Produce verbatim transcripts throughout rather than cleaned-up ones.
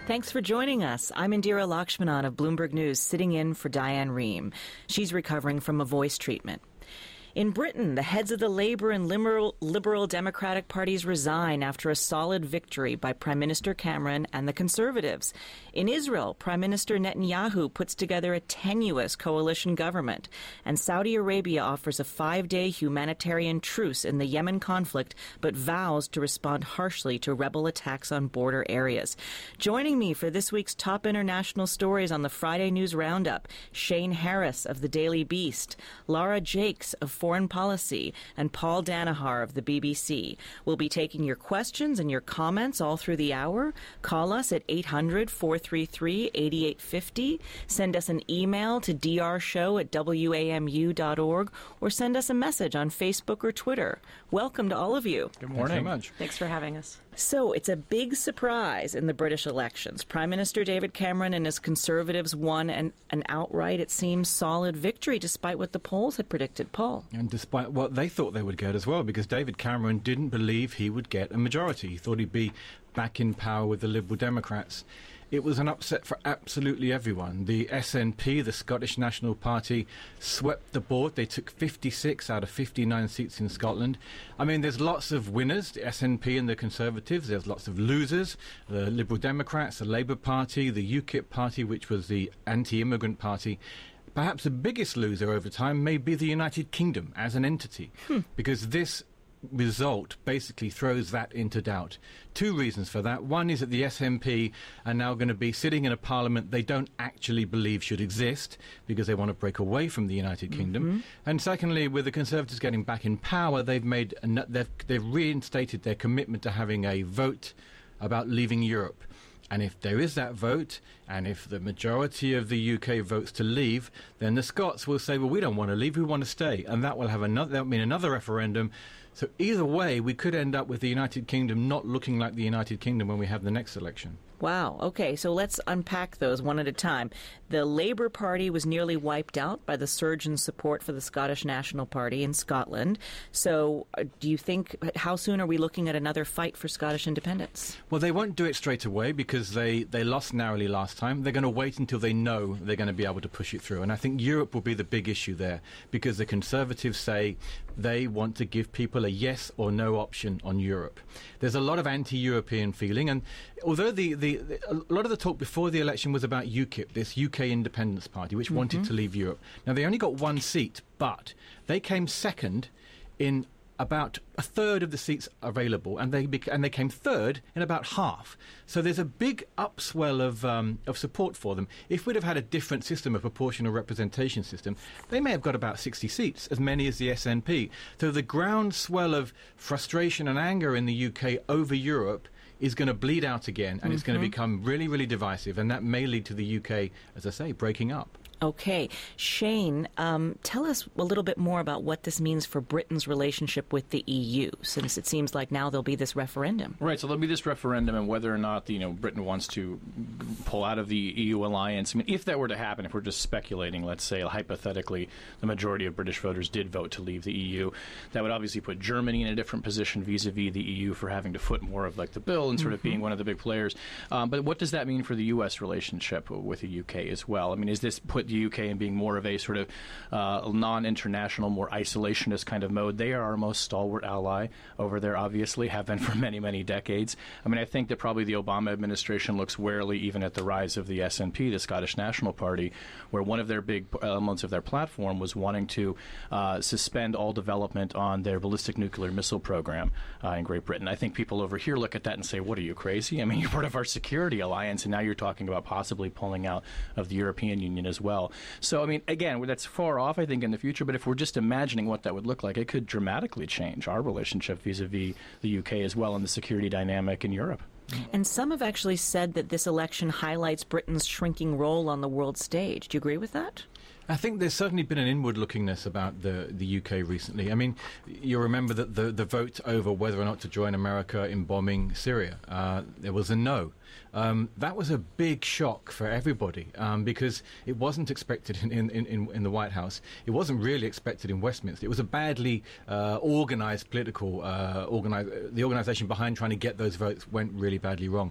Thanks for joining us. I'm Indira Lakshmanan of Bloomberg News, sitting in for Diane Rehm. She's recovering from a voice treatment. In Britain, the heads of the Labour and Liberal, Liberal Democratic parties resign after a solid victory by Prime Minister Cameron and the Conservatives. In Israel, Prime Minister Netanyahu puts together a tenuous coalition government, and Saudi Arabia offers a five-day humanitarian truce in the Yemen conflict, but vows to respond harshly to rebel attacks on border areas. Joining me for this week's top international stories on the Friday News Roundup, Shane Harris of the Daily Beast, Laura Jakes of Foreign Policy, and Paul Danahar of the B B C. We'll be taking your questions and your comments all through the hour. Call us at eight hundred, four three three, eight eight five zero. Send us an email to d r show at w a m u dot org or send us a message on Facebook or Twitter. Welcome to all of you. Good morning. Thanks so much. Thanks for having us. So it's a big surprise in the British elections. Prime Minister David Cameron and his Conservatives won an, an outright, it seems, solid victory despite what the polls had predicted. Paul. And despite what they thought they would get as well, because David Cameron didn't believe he would get a majority. He thought he'd be back in power with the Liberal Democrats. It was an upset for absolutely everyone. The S N P, the Scottish National Party, swept the board. They took fifty-six out of fifty-nine seats in Scotland. I mean, there's lots of winners, the S N P and the Conservatives. There's lots of losers, the Liberal Democrats, the Labour Party, the UKIP party, which was the anti-immigrant party. Perhaps the biggest loser over time may be the United Kingdom as an entity, hmm. because this result basically throws that into doubt. Two reasons for that. One is that the S N P are now going to be sitting in a parliament they don't actually believe should exist because they want to break away from the United Kingdom. Mm-hmm. And secondly, with the Conservatives getting back in power, they've made they've, they've reinstated their commitment to having a vote about leaving Europe. And if there is that vote, and if the majority of the U K votes to leave, then the Scots will say, well, we don't want to leave, we want to stay. And that will have another, that will mean another referendum. So either way, we could end up with the United Kingdom not looking like the United Kingdom when we have the next election. Wow. Okay, so let's unpack those one at a time. The Labour Party was nearly wiped out by the surge in support for the Scottish National Party in Scotland. So uh, do you think, how soon are we looking at another fight for Scottish independence? Well, they won't do it straight away because they, they lost narrowly last time. They're going to wait until they know they're going to be able to push it through. And I think Europe will be the big issue there because the Conservatives say they want to give people a yes or no option on Europe. There's a lot of anti-European feeling, and although the, the, the a lot of the talk before the election was about UKIP, this U K Independence Party, which mm-hmm. wanted to leave Europe. Now, they only got one seat, but they came second in about a third of the seats available, and they bec- and they came third in about half. So there's a big upswell of um, of support for them. If we'd have had a different system, a proportional representation system, they may have got about sixty seats, as many as the S N P. So the groundswell of frustration and anger in the U K over Europe is going to bleed out again, and mm-hmm. it's going to become really, really divisive, and that may lead to the U K, as I say, breaking up. Okay. Shane, um, tell us a little bit more about what this means for Britain's relationship with the E U, since it seems like now there'll be this referendum. Right, so there'll be this referendum, and whether or not you know Britain wants to pull out of the E U alliance. I mean, if that were to happen, if we're just speculating, let's say hypothetically the majority of British voters did vote to leave the E U, that would obviously put Germany in a different position vis-a-vis the E U for having to foot more of like the bill and sort mm-hmm. of being one of the big players. Um, but what does that mean for the U S relationship with the U K as well? I mean, is this put the U K in being more of a sort of uh, non-international, more isolationist kind of mode? They are our most stalwart ally over there, obviously, have been for many, many decades. I mean, I think that probably the Obama administration looks warily even at the rise of the S N P, the Scottish National Party, where one of their big elements of their platform was wanting to uh, suspend all development on their ballistic nuclear missile program uh, in Great Britain. I think people over here look at that and say, what, are you crazy? I mean, you're part of our security alliance, and now you're talking about possibly pulling out of the European Union as well. So, I mean, again, that's far off, I think, in the future, but if we're just imagining what that would look like, it could dramatically change our relationship vis-a-vis the U K as well and the security dynamic in Europe. And some have actually said that this election highlights Britain's shrinking role on the world stage. Do you agree with that? I think there's certainly been an inward-lookingness about the, the U K recently. I mean, you'll remember that the, the vote over whether or not to join America in bombing Syria, uh, there was a no. Um, that was a big shock for everybody um, because it wasn't expected in, in, in, in the White House. It wasn't really expected in Westminster. It was a badly uh, organized political, uh, organize, the organization behind trying to get those votes went really badly wrong.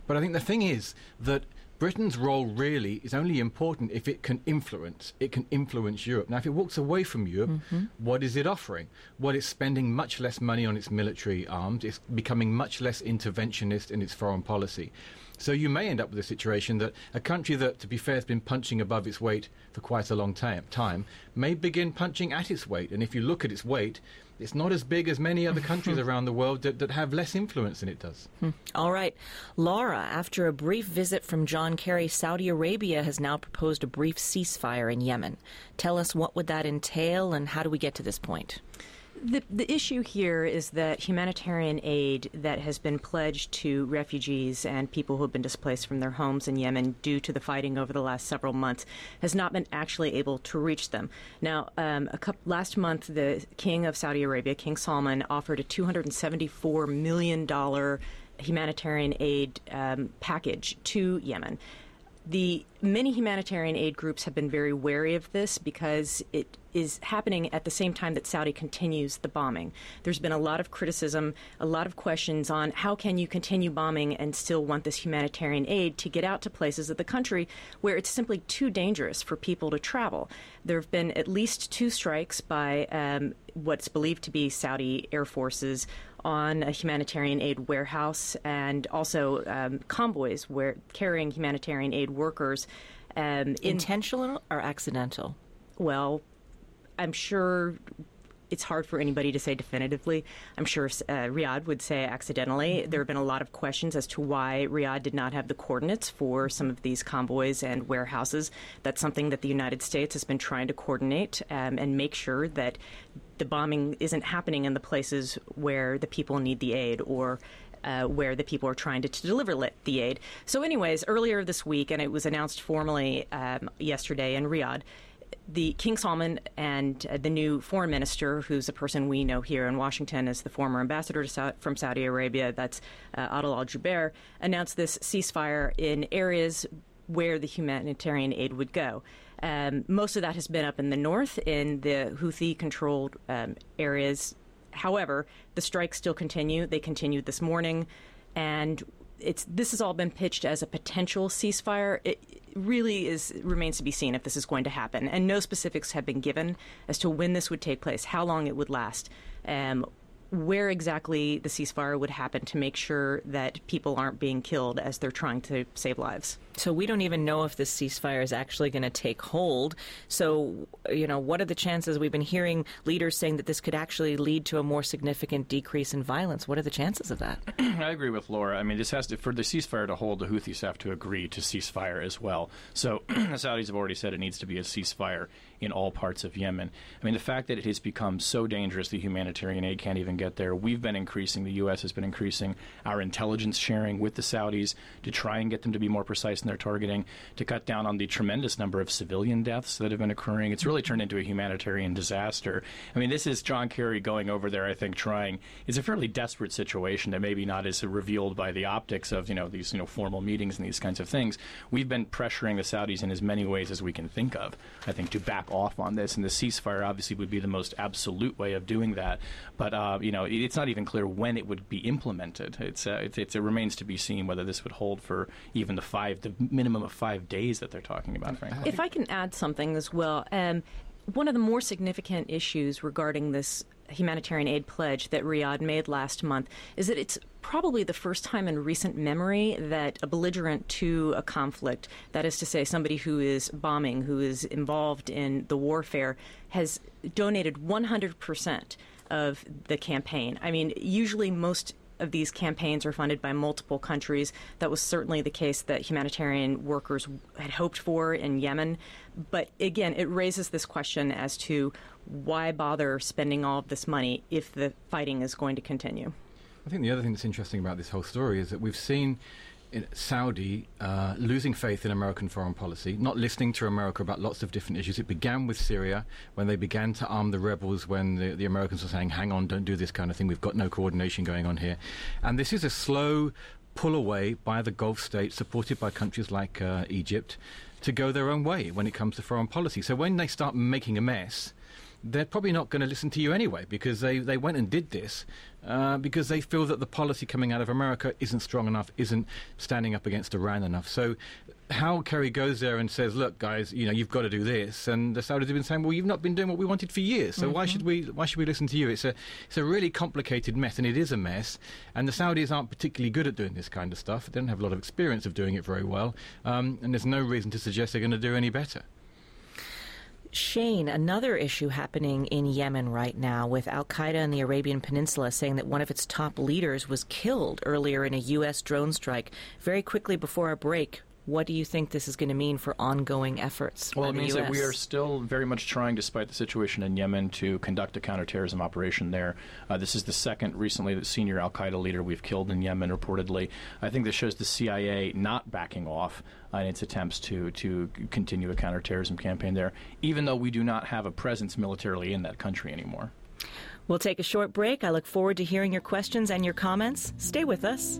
But I think the thing is that Britain's role really is only important if it can influence. It can influence Europe. Now, if it walks away from Europe, mm-hmm. what is it offering? Well, it's spending much less money on its military arms. It's becoming much less interventionist in its foreign policy. So you may end up with a situation that a country that, to be fair, has been punching above its weight for quite a long time, time may begin punching at its weight. And if you look at its weight, it's not as big as many other countries around the world that, that have less influence than it does. All right. Laura, after a brief visit from John Kerry, Saudi Arabia has now proposed a brief ceasefire in Yemen. Tell us, what would that entail and how do we get to this point? The, the issue here is that humanitarian aid that has been pledged to refugees and people who have been displaced from their homes in Yemen due to the fighting over the last several months has not been actually able to reach them. Now, um, a couple, last month, the King of Saudi Arabia, King Salman, offered a two hundred seventy-four million dollars humanitarian aid um, package to Yemen. The many humanitarian aid groups have been very wary of this because it is happening at the same time that Saudi continues the bombing. There's been a lot of criticism, a lot of questions on how can you continue bombing and still want this humanitarian aid to get out to places of the country where it's simply too dangerous for people to travel. There have been at least two strikes by um, what's believed to be Saudi air forces on a humanitarian aid warehouse and also um, convoys where carrying humanitarian aid workers. Um, in, Intentional or accidental? Well, I'm sure it's hard for anybody to say definitively. I'm sure uh, Riyadh would say accidentally. Mm-hmm. There have been a lot of questions as to why Riyadh did not have the coordinates for some of these convoys and warehouses. That's something that the United States has been trying to coordinate um, and make sure that the bombing isn't happening in the places where the people need the aid or Uh, where the people are trying to, to deliver lit, the aid. So anyways, earlier this week, and it was announced formally um, yesterday in Riyadh, the King Salman and uh, the new foreign minister, who's a person we know here in Washington as the former ambassador to Sa- from Saudi Arabia, that's uh, Adel Al-Jubeir, announced this ceasefire in areas where the humanitarian aid would go. Um, most of that has been up in the north, in the Houthi-controlled um, areas. However, the strikes still continue. They continued this morning, and it's this has all been pitched as a potential ceasefire. It really is remains to be seen if this is going to happen, and no specifics have been given as to when this would take place, how long it would last, um, where exactly the ceasefire would happen to make sure that people aren't being killed as they're trying to save lives. So we don't even know if this ceasefire is actually going to take hold. So, you know, what are the chances? We've been hearing leaders saying that this could actually lead to a more significant decrease in violence. What are the chances of that? I agree with Laura. I mean, this has to, for the ceasefire to hold, the Houthis have to agree to ceasefire as well. So the Saudis have already said it needs to be a ceasefire in all parts of Yemen. I mean, the fact that it has become so dangerous the humanitarian aid can't even get there. We've been increasing, the U S has been increasing our intelligence sharing with the Saudis to try and get them to be more precise in their targeting, to cut down on the tremendous number of civilian deaths that have been occurring. It's really turned into a humanitarian disaster. I mean, this is John Kerry going over there, I think, trying. It's a fairly desperate situation that maybe not is revealed by the optics of, you know, these, you know, formal meetings and these kinds of things. We've been pressuring the Saudis in as many ways as we can think of, I think, to back off on this. And the ceasefire obviously would be the most absolute way of doing that. But, uh, you know, it's not even clear when it would be implemented. It's, uh, it's, it's, it remains to be seen whether this would hold for even the five, the minimum of five days that they're talking about, frankly. If I can add something as well, um, one of the more significant issues regarding this humanitarian aid pledge that Riyadh made last month is that it's probably the first time in recent memory that a belligerent to a conflict, that is to say somebody who is bombing, who is involved in the warfare, has donated one hundred percent of the campaign. I mean, usually most of these campaigns are funded by multiple countries. That was certainly the case that humanitarian workers had hoped for in Yemen. But again, it raises this question as to why bother spending all of this money if the fighting is going to continue. I think the other thing that's interesting about this whole story is that we've seen in Saudi uh, losing faith in American foreign policy, not listening to America about lots of different issues. It began with Syria, when they began to arm the rebels, when the, the Americans were saying, hang on, don't do this kind of thing, we've got no coordination going on here. And this is a slow pull away by the Gulf states, supported by countries like uh, Egypt, to go their own way when it comes to foreign policy. So when they start making a mess, they're probably not going to listen to you anyway, because they, they went and did this uh, because they feel that the policy coming out of America isn't strong enough, isn't standing up against Iran enough. So how Kerry goes there and says, look, guys, you know, you've got to do this, and the Saudis have been saying, well, you've not been doing what we wanted for years, so mm-hmm. why should we why should we listen to you? It's a it's a really complicated mess, and it is a mess, and the Saudis aren't particularly good at doing this kind of stuff. They don't have a lot of experience of doing it very well, um, and there's no reason to suggest they're going to do any better. Shane, another issue happening in Yemen right now with al-Qaeda in the Arabian Peninsula saying that one of its top leaders was killed earlier in a U S drone strike. Very quickly before our break, what do you think this is going to mean for ongoing efforts? Well, it in means the U S? that we are still very much trying, despite the situation in Yemen, to conduct a counterterrorism operation there. Uh, this is the second recently the senior al-Qaeda leader we've killed in Yemen, reportedly. I think this shows the C I A not backing off in its attempts to, to continue a counterterrorism campaign there, even though we do not have a presence militarily in that country anymore. We'll take a short break. I look forward to hearing your questions and your comments. Stay with us.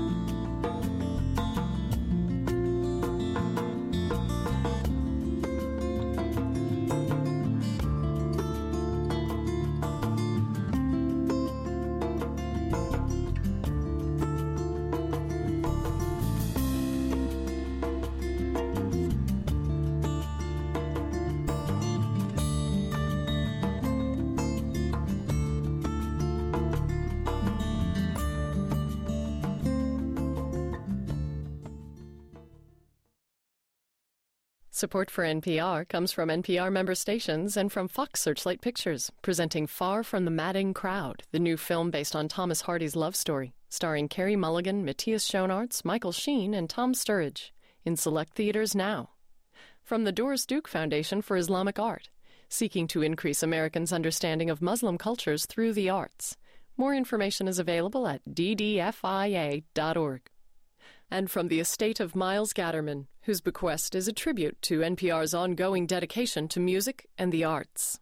Support for N P R comes from N P R member stations and from Fox Searchlight Pictures, presenting Far From the Madding Crowd, the new film based on Thomas Hardy's love story, starring Carey Mulligan, Matthias Schoenaerts, Michael Sheen, and Tom Sturridge, in select theaters now. From the Doris Duke Foundation for Islamic Art, seeking to increase Americans' understanding of Muslim cultures through the arts. More information is available at d d f i a dot org. And from the estate of Miles Gatterman, whose bequest is a tribute to N P R's ongoing dedication to music and the arts.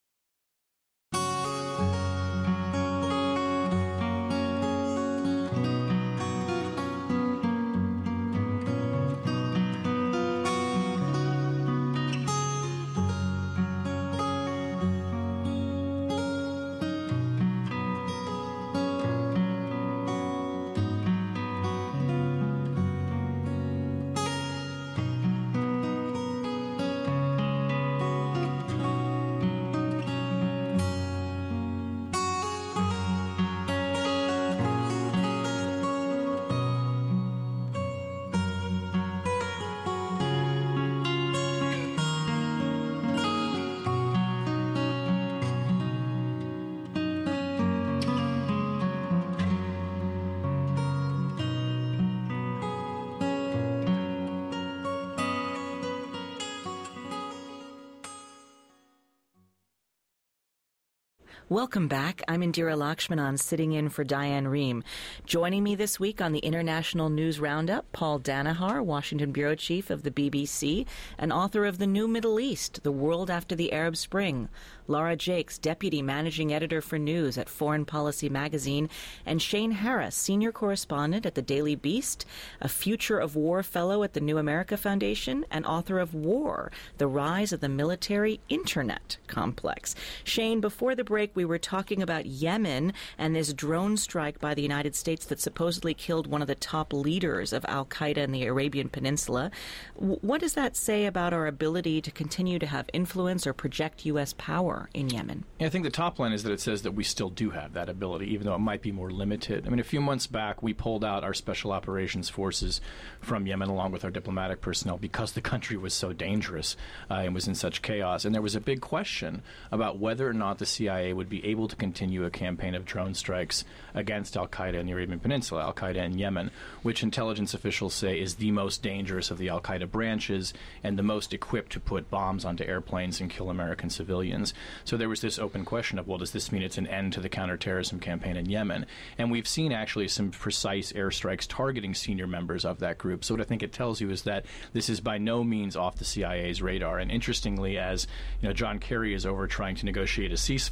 Welcome back. I'm Indira Lakshmanan, sitting in for Diane Rehm. Joining me this week on the International News Roundup, Paul Danaher, Washington Bureau Chief of the B B C and author of The New Middle East, The World After the Arab Spring, Laura Jakes, Deputy Managing Editor for News at Foreign Policy Magazine, and Shane Harris, Senior Correspondent at the Daily Beast, a Future of War Fellow at the New America Foundation, and author of War, The Rise of the Military Internet Complex. Shane, before the break, we were talking about Yemen and this drone strike by the United States that supposedly killed one of the top leaders of al-Qaeda in the Arabian Peninsula. W- what does that say about our ability to continue to have influence or project U S power in Yemen? I think the top line is that it says that we still do have that ability, even though it might be more limited. I mean, a few months back, we pulled out our special operations forces from Yemen along with our diplomatic personnel because the country was so dangerous uh, and was in such chaos. And there was a big question about whether or not the C I A would be able to continue a campaign of drone strikes against al-Qaeda in the Arabian Peninsula, al-Qaeda in Yemen, which intelligence officials say is the most dangerous of the al-Qaeda branches and the most equipped to put bombs onto airplanes and kill American civilians. So there was this open question of, well, does this mean it's an end to the counterterrorism campaign in Yemen? And we've seen actually some precise airstrikes targeting senior members of that group. So what I think it tells you is that this is by no means off the C I A's radar. And interestingly, as you know, John Kerry is over trying to negotiate a ceasefire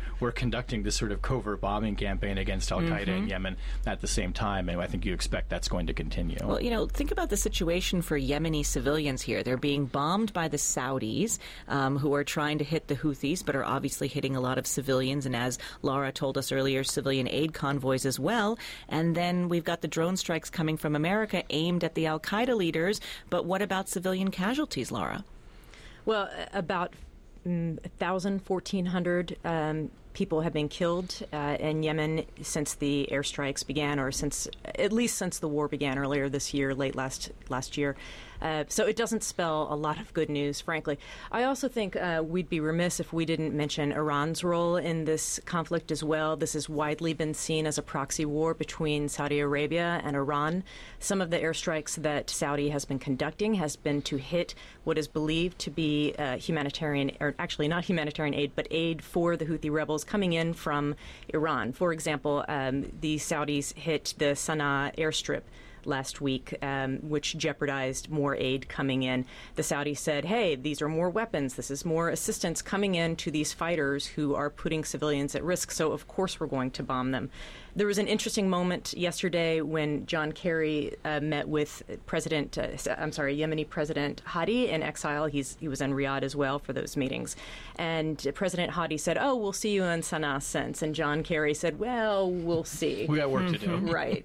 we're conducting this sort of covert bombing campaign against al-Qaeda mm-hmm. in Yemen at the same time, and I think you expect that's going to continue. Well, you know, think about the situation for Yemeni civilians here. They're being bombed by the Saudis, um, who are trying to hit the Houthis, but are obviously hitting a lot of civilians, and as Laura told us earlier, civilian aid convoys as well. And then we've got the drone strikes coming from America aimed at the al-Qaeda leaders. But what about civilian casualties, Laura? Well, about mm, one thousand, fourteen hundred um, people have been killed uh, in Yemen since the airstrikes began, or since at least since the war began earlier this year, late last last year. Uh, so it doesn't spell a lot of good news, frankly. I also think uh, we'd be remiss if we didn't mention Iran's role in this conflict as well. This has widely been seen as a proxy war between Saudi Arabia and Iran. Some of the airstrikes that Saudi has been conducting has been to hit what is believed to be uh, humanitarian, or actually not humanitarian aid, but aid for the Houthi rebels coming in from Iran. For example, um, the Saudis hit the Sana'a airstrip last week, um, which jeopardized more aid coming in. The Saudis said, hey, these are more weapons. This is more assistance coming in to these fighters who are putting civilians at risk. So, of course, we're going to bomb them. There was an interesting moment yesterday when John Kerry uh, met with President, uh, I'm sorry, Yemeni President Hadi in exile. He's, he was in Riyadh as well for those meetings. And President Hadi said, oh, we'll see you in Sana'a since. And John Kerry said, well, we'll see. We got work to do. Right.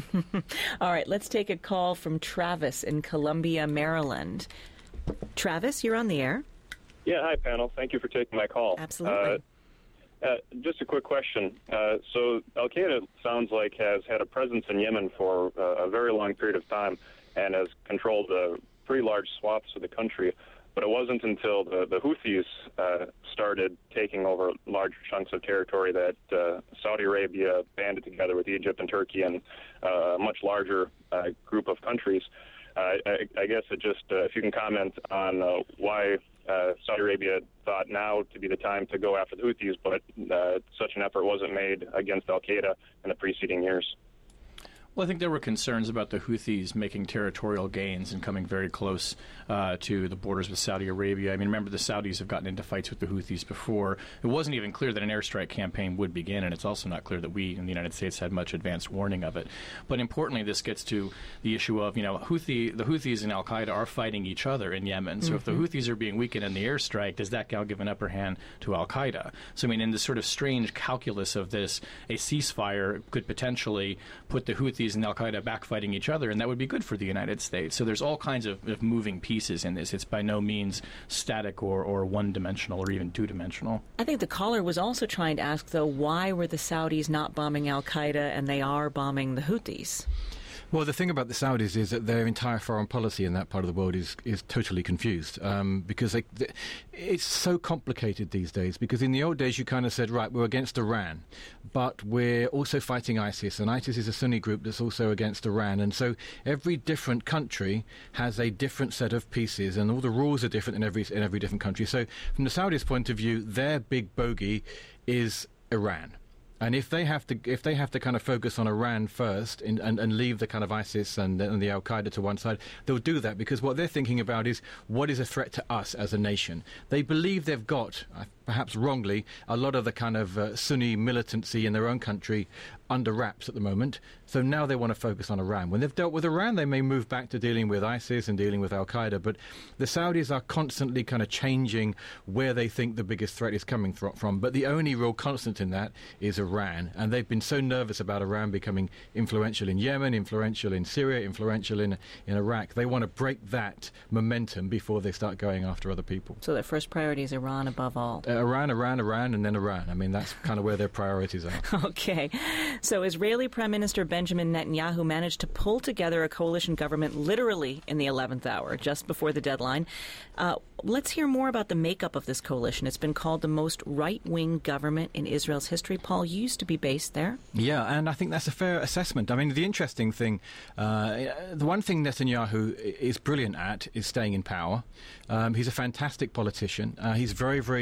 All right, let's take a call from Travis in Columbia, Maryland. Travis, you're on the air. Yeah, hi, panel. Thank you for taking my call. Absolutely. Uh, Uh, just a quick question. Uh, so al-Qaeda sounds like has had a presence in Yemen for uh, a very long period of time and has controlled uh, pretty large swaths of the country. But it wasn't until the, the Houthis uh, started taking over large chunks of territory that uh, Saudi Arabia banded together with Egypt and Turkey and uh, a much larger uh, group of countries. Uh, I, I guess it just, uh, if you can comment on uh, why uh, Saudi Arabia thought now to be the time to go after the Houthis, but uh, such an effort wasn't made against al-Qaeda in the preceding years. Well, I think there were concerns about the Houthis making territorial gains and coming very close uh, to the borders with Saudi Arabia. I mean, remember, the Saudis have gotten into fights with the Houthis before. It wasn't even clear that an airstrike campaign would begin, and it's also not clear that we in the United States had much advanced warning of it. But importantly, this gets to the issue of, you know, Houthi, the Houthis and al-Qaeda are fighting each other in Yemen. So mm-hmm. if the Houthis are being weakened in the airstrike, does that now give an upper hand to al-Qaeda? So, I mean, in this sort of strange calculus of this, a ceasefire could potentially put the Houthis and al-Qaeda back fighting each other, and that would be good for the United States. So there's all kinds of, of moving pieces in this. It's by no means static or, or one-dimensional or even two-dimensional. I think the caller was also trying to ask, though, why were the Saudis not bombing al-Qaeda and they are bombing the Houthis? Well, the thing about the Saudis is that their entire foreign policy in that part of the world is, is totally confused um, because they, they, it's so complicated these days. Because in the old days, you kind of said, right, we're against Iran, but we're also fighting ISIS, and ISIS is a Sunni group that's also against Iran. And so every different country has a different set of pieces, and all the rules are different in every in every different country. So from the Saudis' point of view, their big bogey is Iran. And if they have to, if they have to kind of focus on Iran first in, and, and leave the kind of ISIS and, and the al-Qaeda to one side, they'll do that because what they're thinking about is what is a threat to us as a nation. They believe they've got, perhaps wrongly, a lot of the kind of uh, Sunni militancy in their own country under wraps at the moment. So now they want to focus on Iran. When they've dealt with Iran, they may move back to dealing with ISIS and dealing with al-Qaeda. But the Saudis are constantly kind of changing where they think the biggest threat is coming from. But the only real constant in that is Iran. And they've been so nervous about Iran becoming influential in Yemen, influential in Syria, influential in, in Iraq. They want to break that momentum before they start going after other people. So their first priority is Iran above all. Uh, Iran, Iran, Iran, and then Iran. I mean, that's kind of where their priorities are. Okay. So Israeli Prime Minister Benjamin Netanyahu managed to pull together a coalition government literally in the eleventh hour, just before the deadline. Uh, let's hear more about the makeup of this coalition. It's been called the most right-wing government in Israel's history. Paul, you used to be based there. Yeah, and I think that's a fair assessment. I mean, the interesting thing, uh, the one thing Netanyahu is brilliant at is staying in power. Um, he's a fantastic politician. Uh, he's very, very good at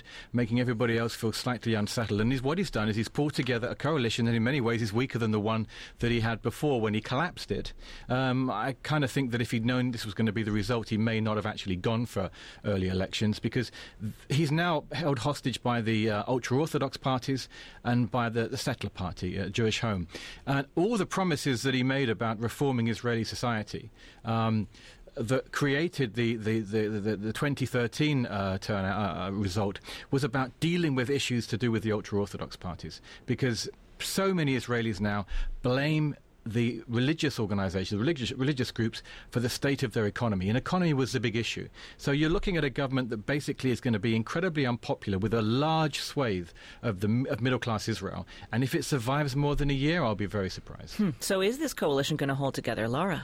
making everybody else feel slightly unsettled. And he's, what he's done is he's pulled together a coalition that in many ways is weaker than the one that he had before when he collapsed it. Um, I kind of think that if he'd known this was going to be the result, he may not have actually gone for early elections, because th- he's now held hostage by the uh, ultra-Orthodox parties and by the, the settler party, uh, Jewish Home. And all the promises that he made about reforming Israeli society um, that created the, the, the, the, the twenty thirteen uh, turnout, uh, result was about dealing with issues to do with the ultra-Orthodox parties, because so many Israelis now blame the religious organizations, religious, religious groups, for the state of their economy. And economy was the big issue. So you're looking at a government that basically is going to be incredibly unpopular with a large swathe of the of middle-class Israel. And if it survives more than a year, I'll be very surprised. Hmm. So is this coalition going to hold together, Laura?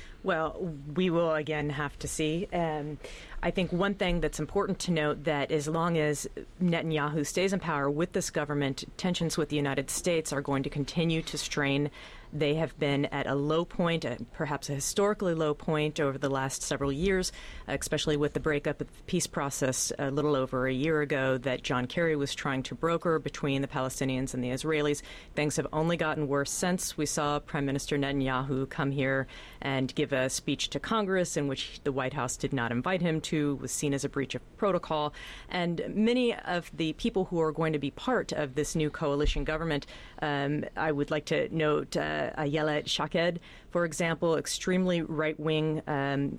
Well, we will again have to see. Um, I think one thing that's important to note, that as long as Netanyahu stays in power with this government, tensions with the United States are going to continue to strain. They have been at a low point, uh, perhaps a historically low point over the last several years, especially with the breakup of the peace process a little over a year ago that John Kerry was trying to broker between the Palestinians and the Israelis. Things have only gotten worse since. We saw Prime Minister Netanyahu come here and give a speech to Congress in which the White House did not invite him to, was seen as a breach of protocol. And many of the people who are going to be part of this new coalition government, um, I would like to note uh, Ayelet Shaked, for example, extremely right-wing um,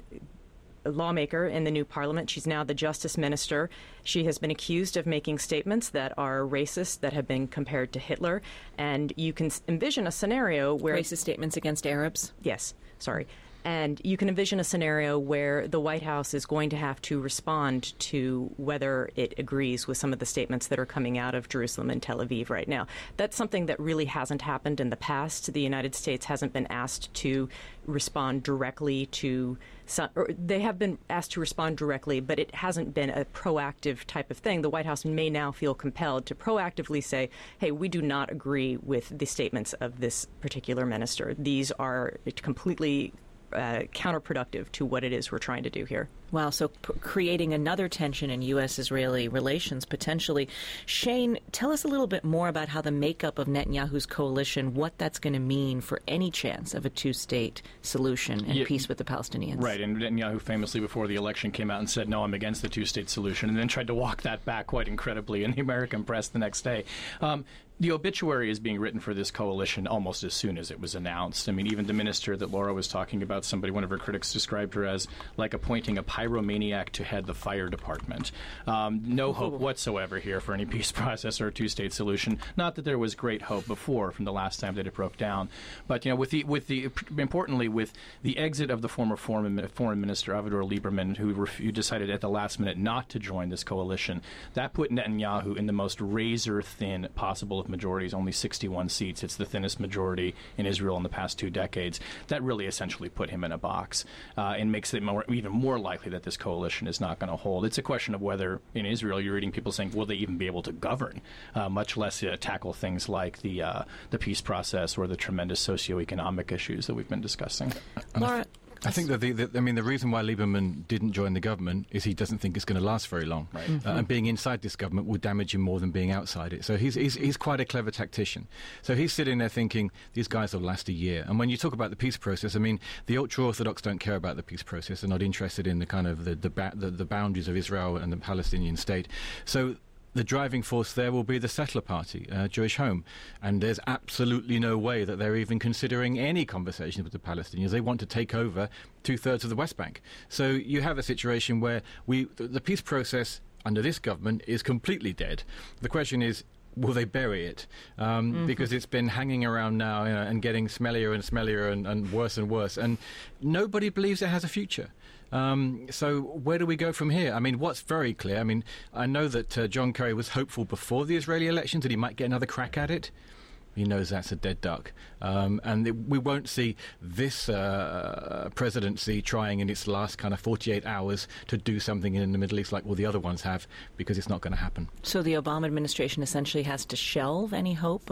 lawmaker in the new parliament. She's now the justice minister. She has been accused of making statements that are racist, that have been compared to Hitler. And you can envision a scenario where... Racist statements against Arabs? Yes, sorry. And you can envision a scenario where the White House is going to have to respond to whether it agrees with some of the statements that are coming out of Jerusalem and Tel Aviv right now. That's something that really hasn't happened in the past. The United States hasn't been asked to respond directly to some, or they have been asked to respond directly, but it hasn't been a proactive type of thing. The White House may now feel compelled to proactively say, hey, we do not agree with the statements of this particular minister. These are completely Uh, counterproductive to what it is we're trying to do here. Wow, so p- creating another tension in U S Israeli relations, potentially. Shane, tell us a little bit more about how the makeup of Netanyahu's coalition, what that's going to mean for any chance of a two-state solution and yeah, peace with the Palestinians. Right, and Netanyahu famously before the election came out and said, no, I'm against the two-state solution, and then tried to walk that back quite incredibly in the American press the next day. Um, The obituary is being written for this coalition almost as soon as it was announced. I mean, even the minister that Laura was talking about, somebody, one of her critics described her as like appointing a pyromaniac to head the fire department. Um, no hope whatsoever here for any peace process or a two-state solution. Not that there was great hope before from the last time that it broke down. But, you know, with the, with the importantly, with the exit of the former foreign, foreign minister, Avigdor Lieberman, who, ref, who decided at the last minute not to join this coalition, that put Netanyahu in the most razor-thin possible of majorities, only sixty-one seats. It's the thinnest majority in Israel in the past two decades. That really essentially put him in a box uh, and makes it more, even more likely that this coalition is not going to hold. It's a question of whether in Israel you're reading people saying, will they even be able to govern, uh, much less uh, tackle things like the uh, the peace process or the tremendous socioeconomic issues that we've been discussing. Laura, I think that the, the, I mean, the reason why Lieberman didn't join the government is he doesn't think it's going to last very long. Right. Mm-hmm. Uh, and being inside this government will damage him more than being outside it. So he's, he's, he's quite a clever tactician. So he's sitting there thinking, these guys will last a year. And when you talk about the peace process, I mean, the ultra-Orthodox don't care about the peace process. They're not interested in the kind of the, the, ba- the, the boundaries of Israel and the Palestinian state. So the driving force there will be the settler party, uh, Jewish Home. And there's absolutely no way that they're even considering any conversations with the Palestinians. They want to take over two-thirds of the West Bank. So you have a situation where we the, the peace process under this government is completely dead. The question is, will they bury it? Um, mm-hmm. Because it's been hanging around now, you know, and getting smellier and smellier and, and worse and worse. And nobody believes it has a future. Um, so where do we go from here? I mean, what's very clear, I mean, I know that uh, John Kerry was hopeful before the Israeli elections that he might get another crack at it. He knows that's a dead duck. Um, and it, we won't see this uh, presidency trying in its last kind of forty-eight hours to do something in the Middle East like all the other ones have, because it's not going to happen. So the Obama administration essentially has to shelve any hope of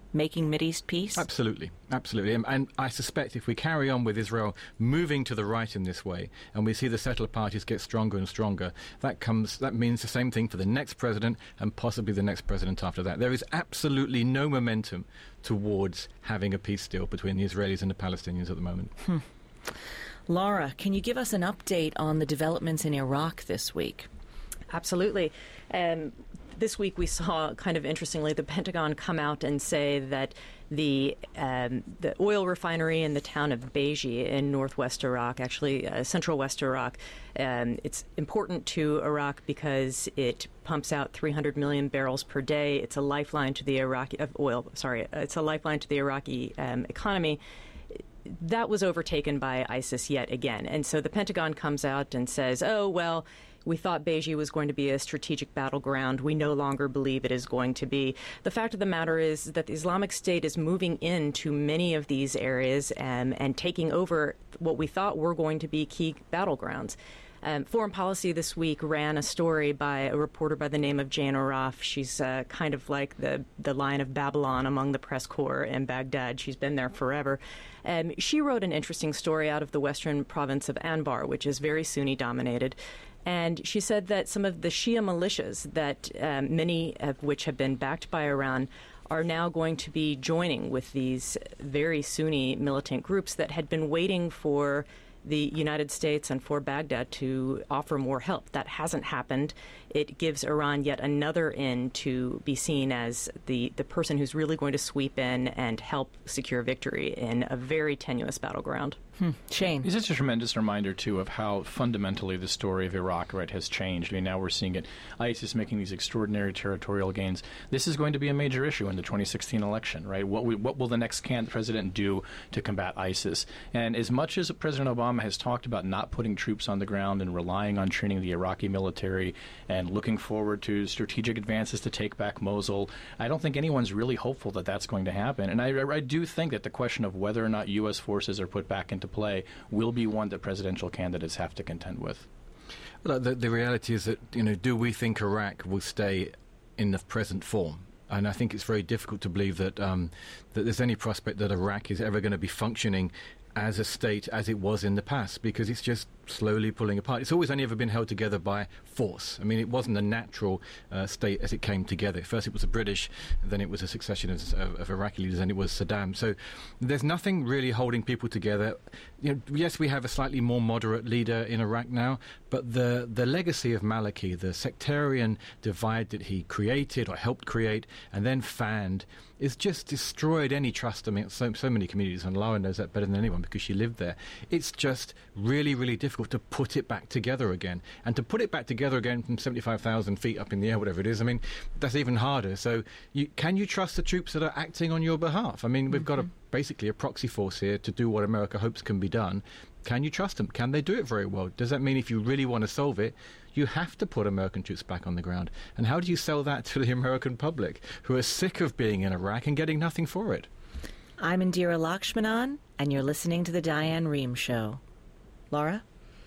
making Mideast peace? Absolutely, absolutely. And, and I suspect if we carry on with Israel moving to the right in this way, and we see the settler parties get stronger and stronger, that comes that means the same thing for the next president and possibly the next president after that. There is absolutely no momentum towards having a peace deal between the Israelis and the Palestinians at the moment. Hmm. Laura, can you give us an update on the developments in Iraq this week? Absolutely. Um, this week we saw, kind of interestingly, the Pentagon come out and say that the um, the oil refinery in the town of Beji in northwest Iraq, actually uh, central west Iraq, um, it's important to Iraq because it pumps out three hundred million barrels per day. It's a lifeline to the Iraqi of oil. Sorry, it's a lifeline to the Iraqi um, economy. That was overtaken by ISIS yet again. And so the Pentagon comes out and says, oh, well, we thought Beji was going to be a strategic battleground. We no longer believe it is going to be. The fact of the matter is that the Islamic State is moving into many of these areas and, and taking over what we thought were going to be key battlegrounds. Um, Foreign Policy this week ran a story by a reporter by the name of Jane Araf. She's uh, kind of like the, the Lion of Babylon among the press corps in Baghdad. She's been there forever. Um, she wrote an interesting story out of the western province of Anbar, which is very Sunni-dominated. And she said that some of the Shia militias, that um, many of which have been backed by Iran, are now going to be joining with these very Sunni militant groups that had been waiting for the United States and for Baghdad to offer more help. That hasn't happened. It gives Iran yet another in to be seen as the, the person who's really going to sweep in and help secure victory in a very tenuous battleground. Hmm. Shane. It's just a tremendous reminder, too, of how fundamentally the story of Iraq, right, has changed. I mean, now we're seeing it. ISIS making these extraordinary territorial gains. This is going to be a major issue in the twenty sixteen election, right? What we, what will the next can- president do to combat ISIS? And as much as President Obama has talked about not putting troops on the ground and relying on training the Iraqi military and looking forward to strategic advances to take back Mosul, I don't think anyone's really hopeful that that's going to happen. And I, I do think that the question of whether or not U S forces are put back into play will be one that presidential candidates have to contend with. Well, the, the reality is that, you know, do we think Iraq will stay in the present form? And I think it's very difficult to believe that um, that there's any prospect that Iraq is ever going to be functioning as a state as it was in the past, because it's just slowly pulling apart. It's always only ever been held together by force. I mean, it wasn't a natural uh, state as it came together. First it was the British, then it was a succession of, of, of Iraqi leaders, and it was Saddam. So there's nothing really holding people together. You know, yes, we have a slightly more moderate leader in Iraq now, but the, the legacy of Maliki, the sectarian divide that he created or helped create and then fanned, is just destroyed any trust. I mean, so, so many communities, and Laura knows that better than anyone because she lived there. It's just really, really difficult to put it back together again. And to put it back together again from seventy-five thousand feet up in the air, whatever it is, I mean, that's even harder. So you, can you trust the troops that are acting on your behalf? I mean, we've mm-hmm. got a, basically a proxy force here to do what America hopes can be done. Can you trust them? Can they do it very well? Does that mean if you really want to solve it, you have to put American troops back on the ground? And how do you sell that to the American public, who are sick of being in Iraq and getting nothing for it? I'm Indira Lakshmanan, and you're listening to The Diane Rehm Show. Laura?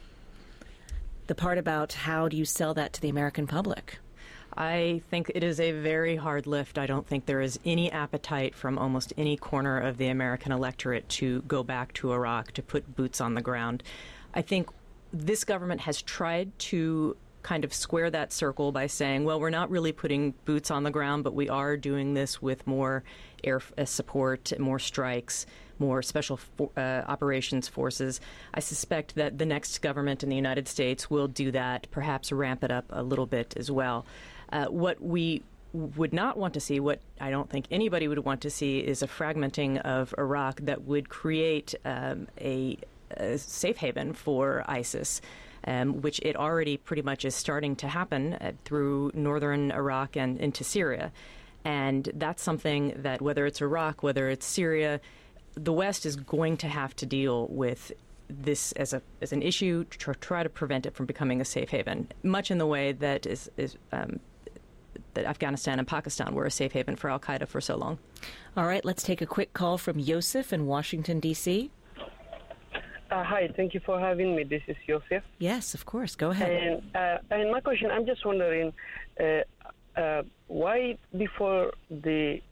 The part about how do you sell that to the American public? I think it is a very hard lift. I don't think there is any appetite from almost any corner of the American electorate to go back to Iraq, to put boots on the ground. I think this government has tried to kind of square that circle by saying, well, we're not really putting boots on the ground, but we are doing this with more air uh, support, more strikes, more special for, uh, operations forces. I suspect that the next government in the United States will do that, perhaps ramp it up a little bit as well. Uh, what we would not want to see, what I don't think anybody would want to see, is a fragmenting of Iraq that would create um, a, a safe haven for ISIS. Um, which it already pretty much is starting to happen uh, through northern Iraq and into Syria. And that's something that, whether it's Iraq, whether it's Syria, the West is going to have to deal with this as a as an issue to tr- try to prevent it from becoming a safe haven, much in the way that is, is um, that Afghanistan and Pakistan were a safe haven for al-Qaeda for so long. All right, let's take a quick call from Yosef in Washington, D C Uh, hi, thank you for having me. This is Yosef. Yes, of course. Go ahead. And, uh, and my question, I'm just wondering, uh, uh, why before the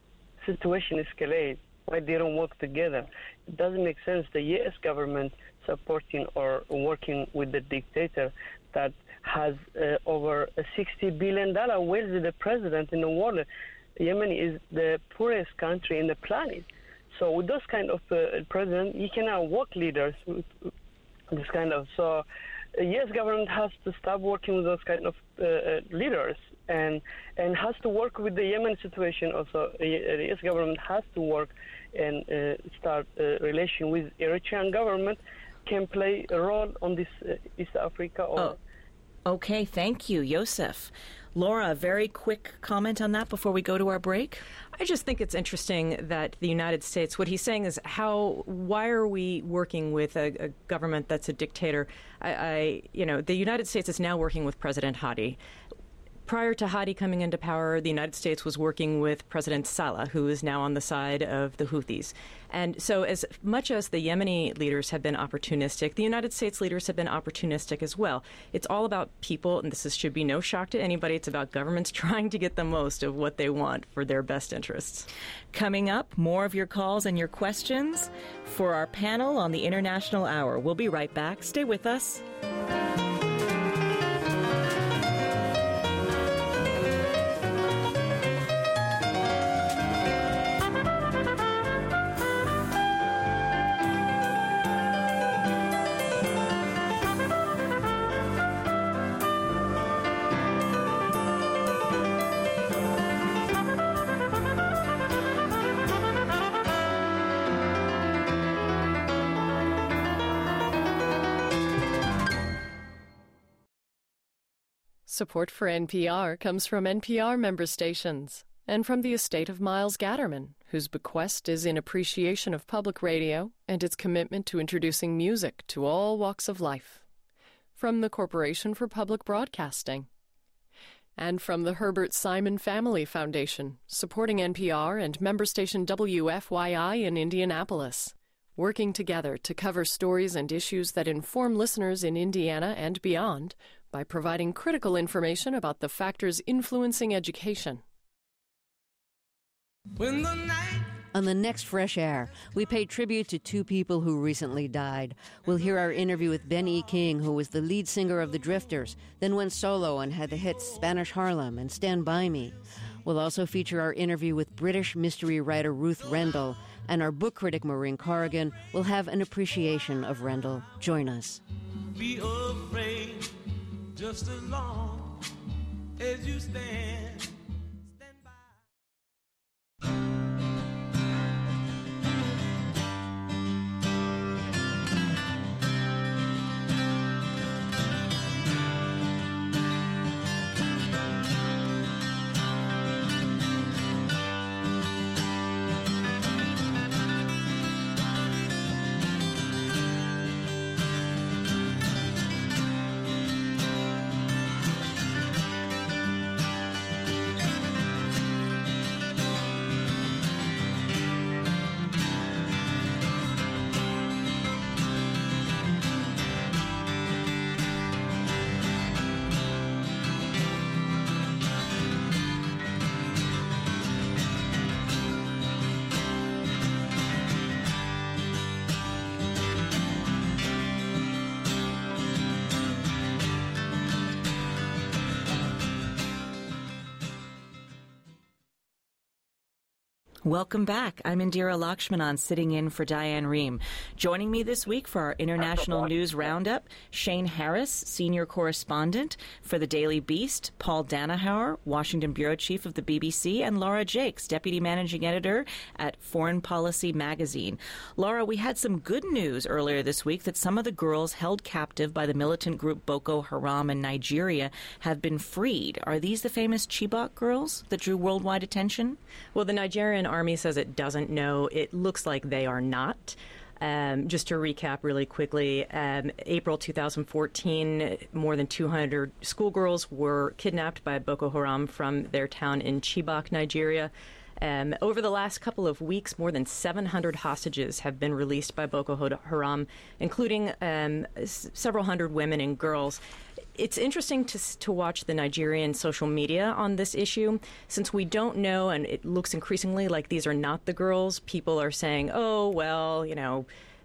situation escalates, why they don't work together. It doesn't make sense. The U S government supporting or working with the dictator that has uh, over sixty billion dollars wealthy the president in the world. Yemen is the poorest country in the planet. So with those kind of uh, president, you cannot work leaders with this kind of. So the U S government has to stop working with those kind of uh, leaders and and has to work with the Yemen situation also. The U S government has to work and uh, start a relation with Eritrean government, can play a role on this uh, East Africa. Or oh. Okay, thank you, Yosef. Laura, a very quick comment on that before we go to our break? I just think it's interesting that the United States, what he's saying is how, why are we working with a, a government that's a dictator? I, I, you know, the United States is now working with President Hadi. Prior to Hadi coming into power, the United States was working with President Saleh, who is now on the side of the Houthis. And so as much as the Yemeni leaders have been opportunistic, the United States leaders have been opportunistic as well. It's all about people, and this is, should be no shock to anybody. It's about governments trying to get the most of what they want for their best interests. Coming up, more of your calls and your questions for our panel on the International Hour. We'll be right back. Stay with us. Support for N P R comes from N P R member stations and from the estate of Miles Gatterman, whose bequest is in appreciation of public radio and its commitment to introducing music to all walks of life. From the Corporation for Public Broadcasting. And from the Herbert Simon Family Foundation, supporting N P R and member station W F Y I in Indianapolis, working together to cover stories and issues that inform listeners in Indiana and beyond by providing critical information about the factors influencing education. When the night On the next Fresh Air, we pay tribute to two people who recently died. We'll hear our interview with Ben E. King, who was the lead singer of the Drifters, then went solo and had the hits Spanish Harlem and Stand By Me. We'll also feature our interview with British mystery writer Ruth Rendell, and our book critic Maureen Corrigan will have an appreciation of Rendell. Join us. Be afraid just as long as you stand. Stand by. Welcome back. I'm Indira Lakshmanan, sitting in for Diane Rehm. Joining me this week for our International News Roundup, Shane Harris, senior correspondent for the Daily Beast, Paul Danahauer, Washington bureau chief of the B B C, and Laura Jakes, deputy managing editor at Foreign Policy magazine. Laura, we had some good news earlier this week that some of the girls held captive by the militant group Boko Haram in Nigeria have been freed. Are these the famous Chibok girls that drew worldwide attention? Well, the Nigerian Army says it doesn't know. It looks like they are not. Um, just to recap really quickly, um, April two thousand fourteen, more than two hundred schoolgirls were kidnapped by Boko Haram from their town in Chibok, Nigeria. Um, over the last couple of weeks, more than seven hundred hostages have been released by Boko Haram, including um, s- several hundred women and girls. it's interesting to to watch the Nigerian social media on this issue. Since we don't know, and it looks increasingly like these are not the girls, people are saying, oh, well, you know,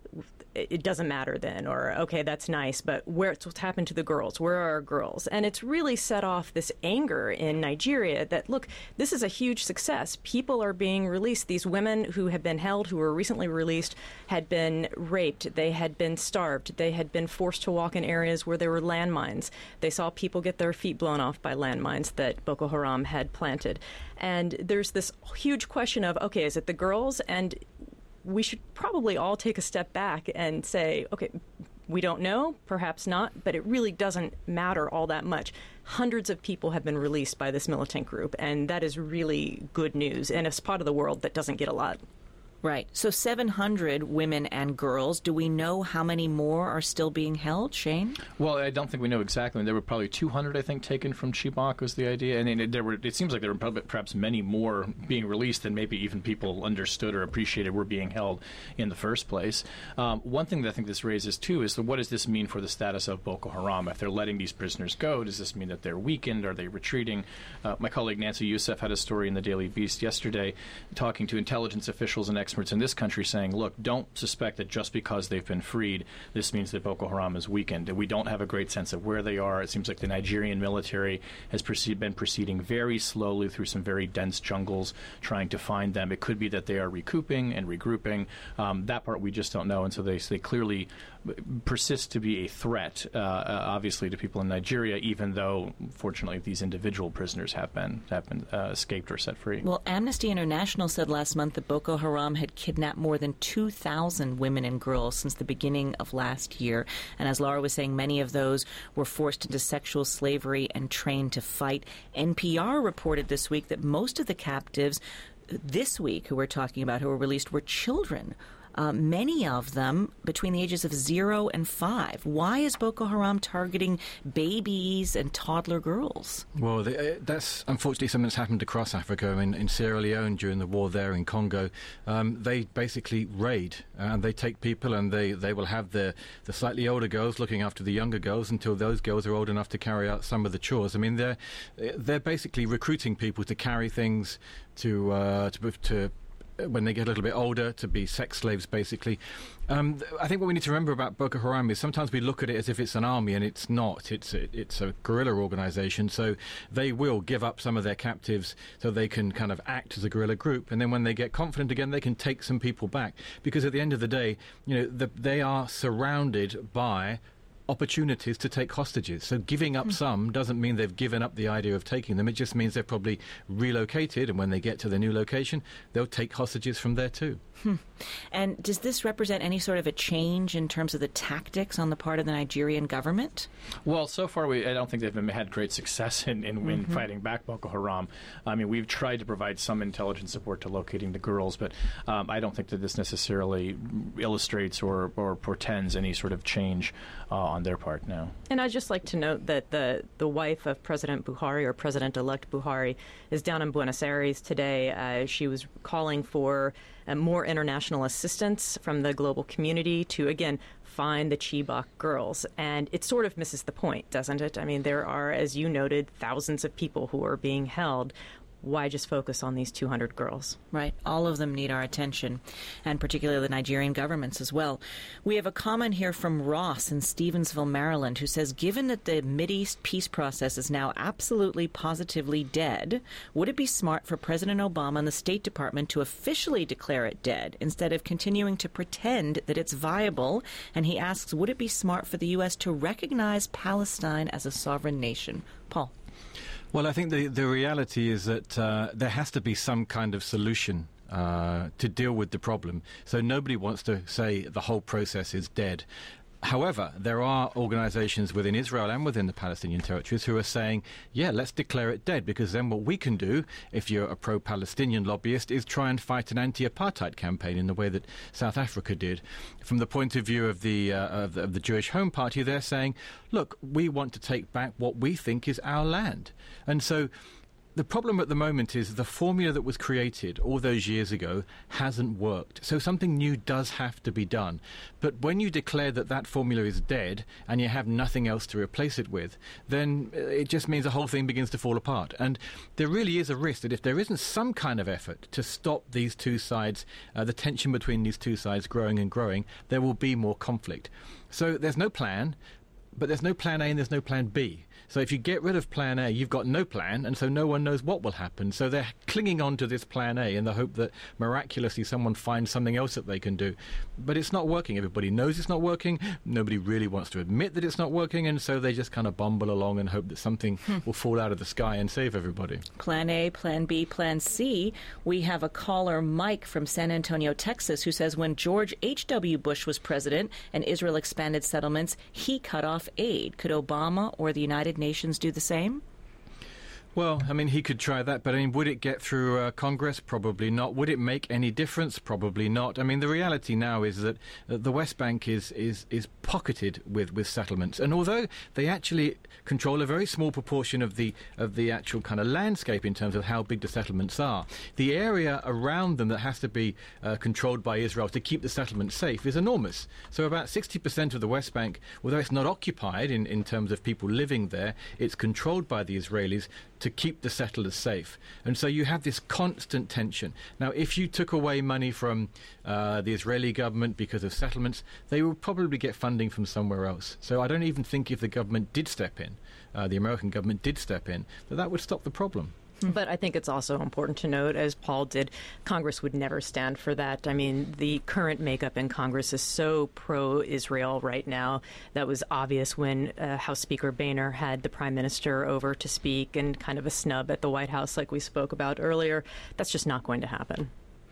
it doesn't matter then, or, okay, that's nice, but where's what's happened to the girls? Where are our girls? And it's really set off this anger in Nigeria that, look, this is a huge success. People are being released. These women who had been held, who were recently released, had been raped. They had been starved. They had been forced to walk in areas where there were landmines. They saw people get their feet blown off by landmines that Boko Haram had planted. And there's this huge question of, okay, is it the girls? And we should probably all take a step back and say, okay, we don't know, perhaps not, but it really doesn't matter all that much. Hundreds of people have been released by this militant group, and that is really good news in a spot of the world that doesn't get a lot. Right. So seven hundred women and girls. Do we know how many more are still being held, Shane? Well, I don't think we know exactly. There were probably two hundred, I think, taken from Chibok was the idea. And it, there were, it seems like there were perhaps many more being released than maybe even people understood or appreciated were being held in the first place. Um, one thing that I think this raises, too, is the, what does this mean for the status of Boko Haram? If they're letting these prisoners go, does this mean that they're weakened? Are they retreating? Uh, my colleague Nancy Youssef had a story in the Daily Beast yesterday talking to intelligence officials and experts in this country saying, look, don't suspect that just because they've been freed, this means that Boko Haram is weakened. We don't have a great sense of where they are. It seems like the Nigerian military has proceed, been proceeding very slowly through some very dense jungles, trying to find them. It could be that they are recouping and regrouping. Um, that part we just don't know, and so they, they clearly persist to be a threat, uh, uh, obviously, to people in Nigeria, even though, fortunately, these individual prisoners have been, have been uh, escaped or set free. Well, Amnesty International said last month that Boko Haram had kidnapped more than two thousand women and girls since the beginning of last year. And as Laura was saying, many of those were forced into sexual slavery and trained to fight. N P R reported this week that most of the captives this week who we're talking about who were released were children. Uh, many of them between the ages of zero and five. Why is Boko Haram targeting babies and toddler girls? Well, they, uh, that's unfortunately something that's happened across Africa. In, in Sierra Leone during the war there in Congo, um, they basically raid uh, and they take people and they, they will have the, the slightly older girls looking after the younger girls until those girls are old enough to carry out some of the chores. I mean, they're, they're basically recruiting people to carry things, to uh, to, to when they get a little bit older, to be sex slaves, basically. Um, I think what we need to remember about Boko Haram is sometimes we look at it as if it's an army, and it's not. It's a, it's a guerrilla organization, so they will give up some of their captives so they can kind of act as a guerrilla group, and then when they get confident again, they can take some people back. Because at the end of the day, you know, the, they are surrounded by opportunities to take hostages. So giving up mm. some doesn't mean they've given up the idea of taking them. It just means they're probably relocated, and when they get to the new location, they'll take hostages from there too. Hmm. And does this represent any sort of a change in terms of the tactics on the part of the Nigerian government? Well, so far, we, I don't think they've been, had great success in, in, mm-hmm. in fighting back Boko Haram. I mean, we've tried to provide some intelligence support to locating the girls, but um, I don't think that this necessarily illustrates or, or portends any sort of change uh, on their part now. And I'd just like to note that the, the wife of President Buhari, or President-elect Buhari, is down in Buenos Aires today. Uh, she was calling for uh, more international assistance from the global community to, again, find the Chibok girls. And it sort of misses the point, doesn't it? I mean, there are, as you noted, thousands of people who are being held. Why just focus on these two hundred girls? Right. All of them need our attention, and particularly the Nigerian governments as well. We have a comment here from Ross in Stevensville, Maryland, who says, given that the Mideast peace process is now absolutely positively dead, would it be smart for President Obama and the State Department to officially declare it dead instead of continuing to pretend that it's viable? And he asks, would it be smart for the U S to recognize Palestine as a sovereign nation? Paul. Well, I think the, the reality is that uh, there has to be some kind of solution uh, to deal with the problem. So nobody wants to say the whole process is dead. However, there are organizations within Israel and within the Palestinian territories who are saying, yeah, let's declare it dead, because then what we can do, if you're a pro-Palestinian lobbyist, is try and fight an anti-apartheid campaign in the way that South Africa did. From the point of view of the, uh, of the, of the Jewish Home Party, they're saying, look, we want to take back what we think is our land. And so the problem at the moment is the formula that was created all those years ago hasn't worked. So something new does have to be done. But when you declare that that formula is dead and you have nothing else to replace it with, then it just means the whole thing begins to fall apart. And there really is a risk that if there isn't some kind of effort to stop these two sides, uh, the tension between these two sides growing and growing, there will be more conflict. So there's no plan, but there's no plan A and there's no plan B. So if you get rid of plan A, you've got no plan, and so no one knows what will happen. So they're clinging on to this plan A in the hope that miraculously someone finds something else that they can do. But it's not working. Everybody knows it's not working. Nobody really wants to admit that it's not working, and so they just kind of bumble along and hope that something hmm. will fall out of the sky and save everybody. Plan A, plan B, plan C. We have a caller, Mike, from San Antonio, Texas, who says when George H W. Bush was president and Israel expanded settlements, he cut off aid. Could Obama or the United Nations do the same? Well, I mean, he could try that, but I mean, would it get through uh, Congress? Probably not. Would it make any difference? Probably not. I mean, the reality now is that uh, the West Bank is is is pocketed with, with settlements, and although they actually control a very small proportion of the of the actual kind of landscape in terms of how big the settlements are, the area around them that has to be uh, controlled by Israel to keep the settlements safe is enormous. So about sixty percent of the West Bank, although it's not occupied in, in terms of people living there, it's controlled by the Israelis to keep the settlers safe. And so you have this constant tension. Now, if you took away money from uh, the Israeli government because of settlements, they would probably get funding from somewhere else. So I don't even think if the government did step in, uh, the American government did step in, that that would stop the problem. But I think it's also important to note, as Paul did, Congress would never stand for that. I mean, the current makeup in Congress is so pro-Israel right now. That was obvious when uh, House Speaker Boehner had the Prime Minister over to speak, and kind of a snub at the White House like we spoke about earlier. That's just not going to happen.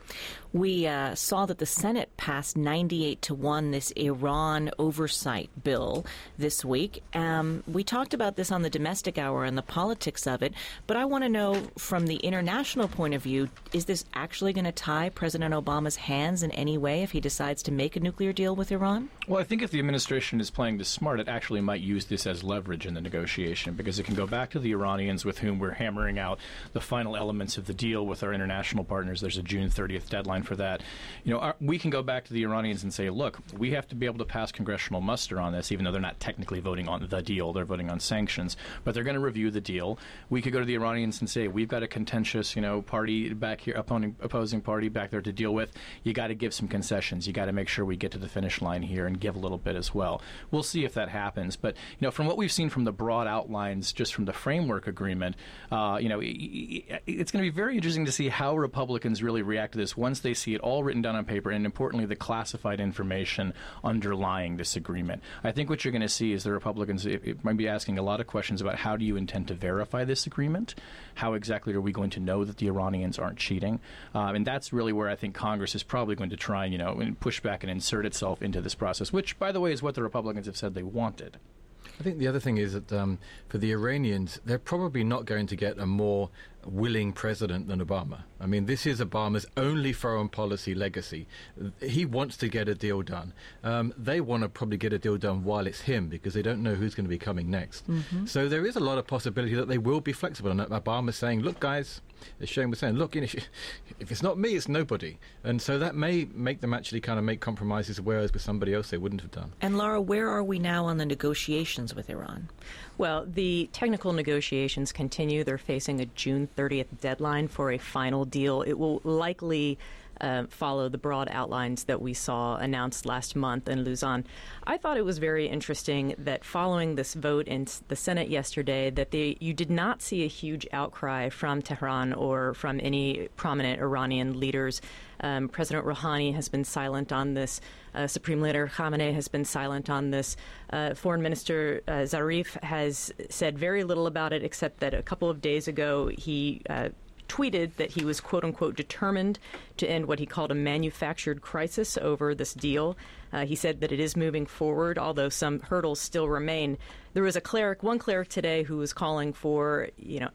We uh, saw that the Senate passed ninety-eight to one this Iran oversight bill this week. Um, we talked about this on the domestic hour and the politics of it, but I want to know from the international point of view, is this actually going to tie President Obama's hands in any way if he decides to make a nuclear deal with Iran? Well, I think if the administration is playing this smart, it actually might use this as leverage in the negotiation, because it can go back to the Iranians with whom we're hammering out the final elements of the deal with our international partners. There's a June thirtieth deadline for that. You know, our, we can go back to the Iranians and say, look, we have to be able to pass congressional muster on this, even though they're not technically voting on the deal. They're voting on sanctions, but they're going to review the deal. We could go to the Iranians and say, we've got a contentious, you know, party back here, opposing, opposing party back there to deal with. You got to give some concessions. You got to make sure we get to the finish line here and give a little bit as well. We'll see if that happens. But, you know, from what we've seen from the broad outlines, just from the framework agreement, uh, you know, it, it's going to be very interesting to see how Republicans really react to this once they see it all written down on paper, and importantly, the classified information underlying this agreement. I think what you're going to see is the Republicans it, it might be asking a lot of questions about how do you intend to verify this agreement? How exactly are we going to know that the Iranians aren't cheating? Um, and that's really where I think Congress is probably going to try, you know, and push back and insert itself into this process, which, by the way, is what the Republicans have said they wanted. I think the other thing is that um, for the Iranians, they're probably not going to get a more willing president than Obama. I mean, this is Obama's only foreign policy legacy. He wants to get a deal done. Um, they want to probably get a deal done while it's him, because they don't know who's going to be coming next. Mm-hmm. So there is a lot of possibility that they will be flexible. And Obama's saying, look, guys, as Shane was saying, look, you know, if it's not me, it's nobody. And so that may make them actually kind of make compromises, whereas with somebody else they wouldn't have done. And Laura, where are we now on the negotiations with Iran? Well, the technical negotiations continue. They're facing a June thirtieth deadline for a final deal. It will likely uh, follow the broad outlines that we saw announced last month in Lausanne. I thought it was very interesting that following this vote in the Senate yesterday, that they, you did not see a huge outcry from Tehran or from any prominent Iranian leaders. Um, President Rouhani has been silent on this. Uh, Supreme Leader Khamenei has been silent on this. Uh, Foreign Minister uh, Zarif has said very little about it, except that a couple of days ago he uh, tweeted that he was, quote unquote, determined to end what he called a manufactured crisis over this deal. Uh, he said that it is moving forward, although some hurdles still remain. there was a cleric, one cleric today, who was calling for, you know,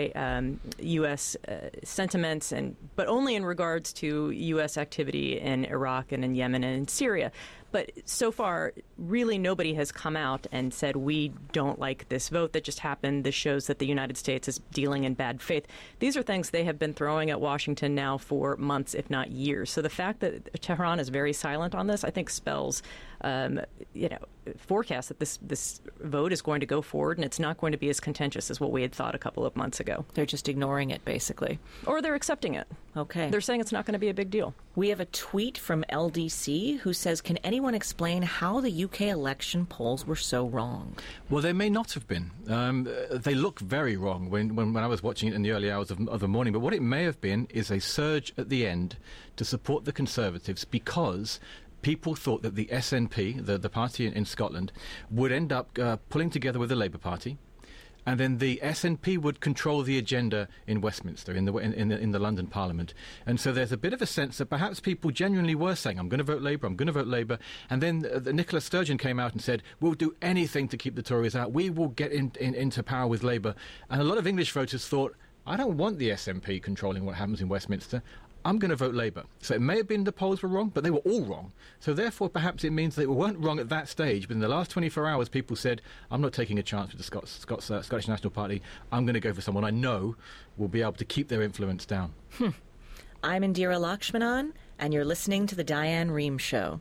anti-U S um, uh, sentiments, and but only in regards to U S activity in Iraq and in Yemen and in Syria. But so far, really nobody has come out and said, we don't like this vote that just happened. This shows that the United States is dealing in bad faith. These are things they have been throwing at Washington now for months, if not years. So the fact that Tehran is very silent on this, I think, spells, um, you know, forecast that this, this vote is going to go forward, and it's not going to be as contentious as what we had thought a couple of months ago. They're just ignoring it, basically. Or they're accepting it. Okay. They're saying it's not going to be a big deal. We have a tweet from L D C who says, can anyone explain how the U K election polls were so wrong? Well, they may not have been. Um, they look very wrong when, when, when I was watching it in the early hours of, of the morning. But what it may have been is a surge at the end to support the Conservatives, because people thought that the S N P, the, the party in, in Scotland, would end up uh, pulling together with the Labour Party, and then the S N P would control the agenda in Westminster, in the, in, in the in the London Parliament. And so there's a bit of a sense that perhaps people genuinely were saying, I'm going to vote Labour, I'm going to vote Labour. And then uh, the Nicola Sturgeon came out and said, we'll do anything to keep the Tories out. We will get in, in, into power with Labour. And a lot of English voters thought, I don't want the S N P controlling what happens in Westminster. I'm going to vote Labour. So it may have been the polls were wrong, but they were all wrong. So therefore, perhaps it means they weren't wrong at that stage. But in the last twenty-four hours, people said, I'm not taking a chance with the Scots, Scots, uh, Scottish National Party. I'm going to go for someone I know will be able to keep their influence down. Hmm. I'm Indira Lakshmanan, and you're listening to The Diane Rehm Show.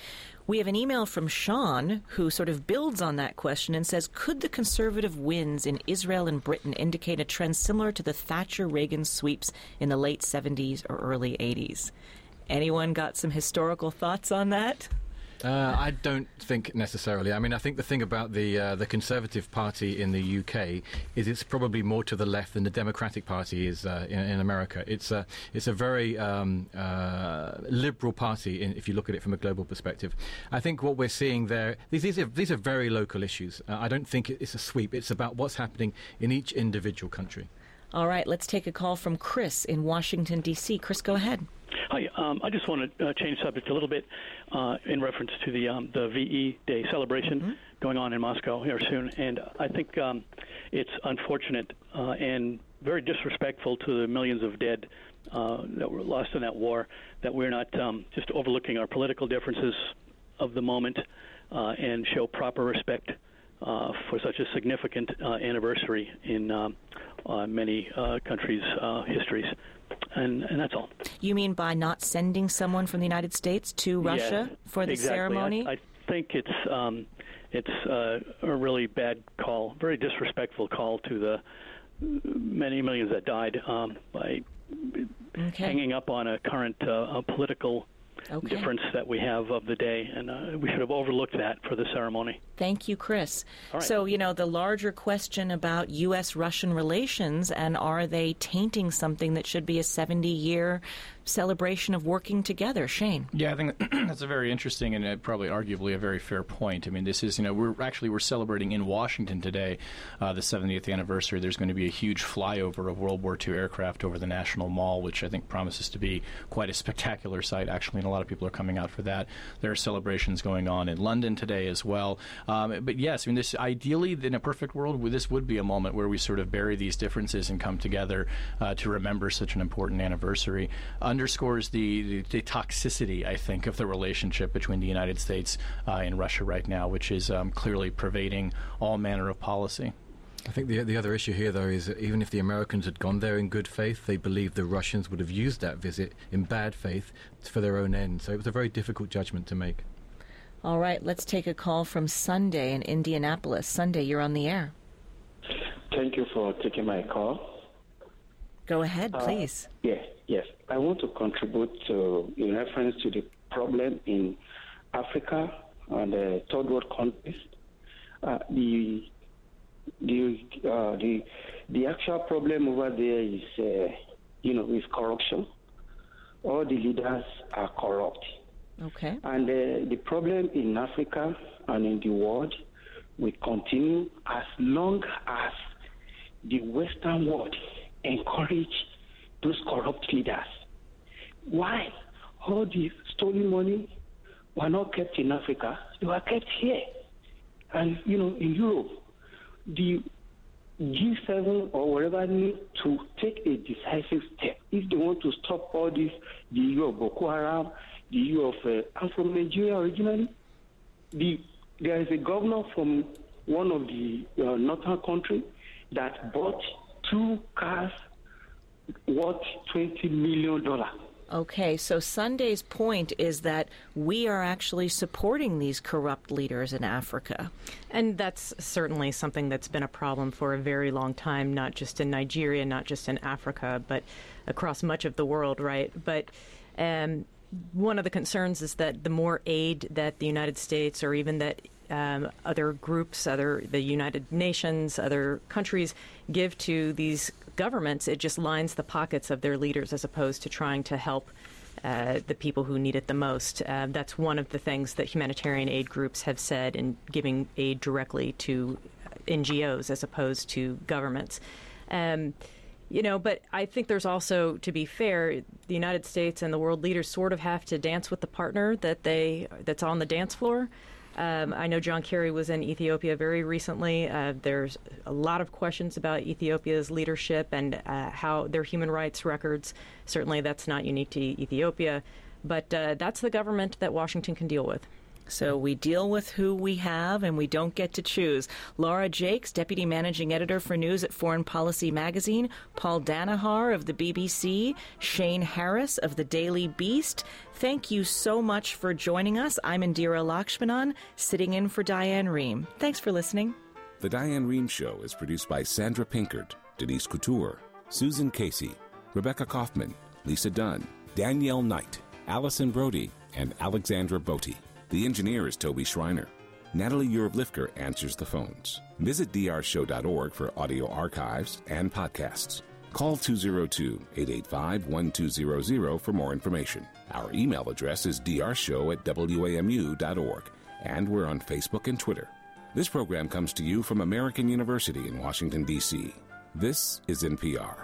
We have an email from Sean, who sort of builds on that question and says, could the Conservative wins in Israel and Britain indicate a trend similar to the Thatcher-Reagan sweeps in the late seventies or early eighties? Anyone got some historical thoughts on that? Uh, I don't think necessarily. I mean, I think the thing about the uh, the Conservative Party in the U K is it's probably more to the left than the Democratic Party is uh, in, in America. It's a it's a very um, uh, liberal party in, if you look at it from a global perspective. I think what we're seeing there, these, these are these are very local issues. Uh, I don't think it's a sweep. It's about what's happening in each individual country. All right, let's take a call from Chris in Washington, D C Chris, go ahead. Hi, um, I just want to uh, change subject a little bit uh, in reference to the um, the V E Day celebration mm-hmm. going on in Moscow here soon. And I think um, it's unfortunate uh, and very disrespectful to the millions of dead uh, that were lost in that war, that we're not um, just overlooking our political differences of the moment uh, and show proper respect uh, for such a significant uh, anniversary in um, uh, many uh, countries' uh, histories. And, and that's all. You mean by not sending someone from the United States to Russia yeah, for the exactly. ceremony? I, I think it's um, it's uh, a really bad call, very disrespectful call to the many millions that died um, by okay. hanging up on a current uh, a political okay. difference that we have of the day. And uh, we should have overlooked that for the ceremony. Thank you, Chris. All right. So, you know, the larger question about U S Russian relations, and are they tainting something that should be a seventy-year celebration of working together? Shane. Yeah, I think that's a very interesting and uh, probably arguably a very fair point. I mean, this is, you know, we're actually we're celebrating in Washington today uh, the seventieth anniversary. There's going to be a huge flyover of World War Two aircraft over the National Mall, which I think promises to be quite a spectacular sight, actually, and a lot of people are coming out for that. There are celebrations going on in London today as well. Um, but yes, I mean, this ideally, in a perfect world, this would be a moment where we sort of bury these differences and come together uh, to remember such an important anniversary. Underscores the, the, the toxicity, I think, of the relationship between the United States uh, and Russia right now, which is um, clearly pervading all manner of policy. I think the the other issue here, though, is that even if the Americans had gone there in good faith, they believe the Russians would have used that visit in bad faith for their own end. So it was a very difficult judgment to make. All right, let's take a call from Sunday in Indianapolis. Sunday, you're on the air. Thank you for taking my call. Go ahead, please. Uh, yes, yes. I want to contribute to, in reference to the problem in Africa and the third world countries. Uh, the the uh, the the actual problem over there is, uh, you know, is corruption. All the leaders are corrupt. Okay. And uh, the problem in Africa and in the world will continue as long as the Western world encourage those corrupt leaders. Why? All the stolen money were not kept in Africa, they were kept here. And, you know, in Europe, the G seven or whatever need to take a decisive step if they want to stop all this, the E U of Boko Haram, the E U of, uh, I'm from Nigeria originally. The, there is a governor from one of the uh, northern country that bought two cars worth twenty million dollars. Okay, so Sunday's point is that we are actually supporting these corrupt leaders in Africa. And that's certainly something that's been a problem for a very long time, not just in Nigeria, not just in Africa, but across much of the world, right? But um, one of the concerns is that the more aid that the United States or even that um, other groups, other the United Nations, other countries give to these governments, it just lines the pockets of their leaders as opposed to trying to help uh, the people who need it the most. Uh, that's one of the things that humanitarian aid groups have said in giving aid directly to N G Os as opposed to governments. Um, you know, but I think there's also, to be fair, the United States and the world leaders sort of have to dance with the partner that they that's on the dance floor. Um, I know John Kerry was in Ethiopia very recently. Uh, there's a lot of questions about Ethiopia's leadership and uh, how their human rights records. Certainly that's not unique to Ethiopia, but uh, that's the government that Washington can deal with. So we deal with who we have, and we don't get to choose. Laura Jakes, Deputy Managing Editor for News at Foreign Policy Magazine, Paul Danaher of the B B C, Shane Harris of the Daily Beast. Thank you so much for joining us. I'm Indira Lakshmanan, sitting in for Diane Rehm. Thanks for listening. The Diane Rehm Show is produced by Sandra Pinkard, Denise Couture, Susan Casey, Rebecca Kaufman, Lisa Dunn, Danielle Knight, Allison Brody, and Alexandra Botti. The engineer is Toby Schreiner. Natalie Urevlifker answers the phones. Visit d r show dot org for audio archives and podcasts. Call two oh two, eight eight five, one two zero zero for more information. Our email address is d r show at w a m u dot org, and we're on Facebook and Twitter. This program comes to you from American University in Washington, D C. This is N P R.